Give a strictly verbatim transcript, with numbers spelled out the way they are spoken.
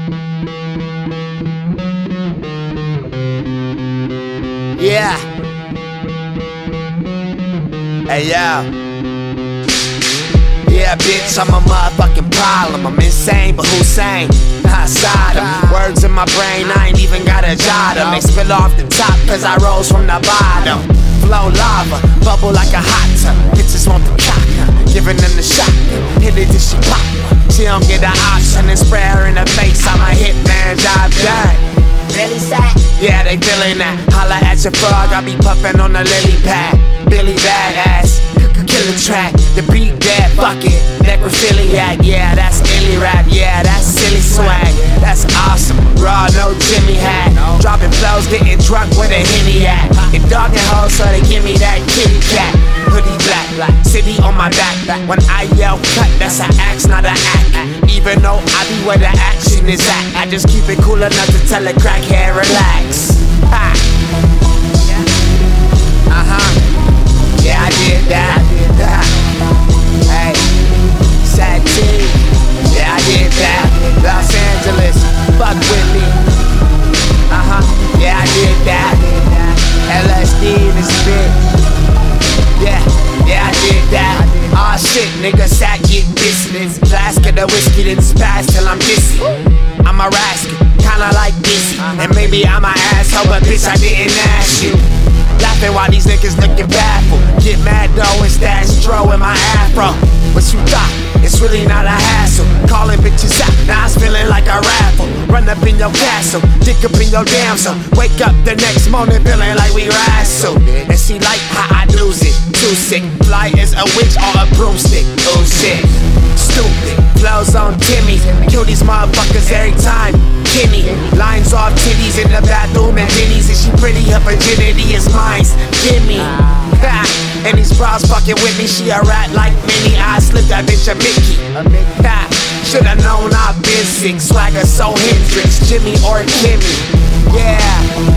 Yeah. Hey yo. Yeah, bitch, I'm a motherfucking problem. I'm insane, but who's sane? Outside them. Words in my brain, I ain't even got a jot 'em. They spill off the top, cause I rose from the bottom. Flow lava, bubble like a hot tub. Bitches want the cock, giving them the shot. Hit it till she pop. She don't get the option and spray her in the face. I'm a hitman, job done. Really sad? Yeah, they feeling that. Holla at your frog, I be puffin' on the lily pad. Billy badass, killer track. The beat dead, fuck it. Necrophiliac, yeah, that's illy rap. Yeah, that's silly swag. That's awesome. Raw, no Jimmy hat. Dropping flows, getting drunk with a Henny at. It dog and hoes, so they give me that kitty cat. Hoodie black, black, city on my back. When I yell cut, that's an axe, not an act. Even though I be where the action is at, I just keep it cool enough to tell a crackhead relax. Ha. Uh huh. Yeah, I did that. Hey, sad T. Yeah, I did that. Los Angeles, fuck with me. Uh huh. Yeah, I did that. L S D in this bitch. Yeah, yeah, I did that. Aw, shit, nigga, sat get business. Flask of the whiskey, then spaz till I'm dizzy. I'm a rascal, kinda like Dizzy. And maybe I'm an asshole, but bitch, I didn't ask you. Laughing while these niggas looking baffled. Get mad though, it's that stro in my afro. What you thought? It's really not a hassle. Calling bitches out, now it's feeling like a raffle. Run up in your castle, dick up in your damsel. Wake up the next morning feeling like we wrestle. And she like how I lose it, too sick. Fly as a witch or a broomstick, oh shit. Stupid, flows on Timmy. Kill these motherfuckers every time. Kimmy, lines off titties in the bathroom and Denny's. And she pretty, her virginity is mine. Gimme, ha. And these bras fucking with me. She a rat like Minnie. I slipped that bitch a Mickey. Ha. Should've known I've been sick. Swagger so Hendrix, Jimmy or Kimmy. Yeah.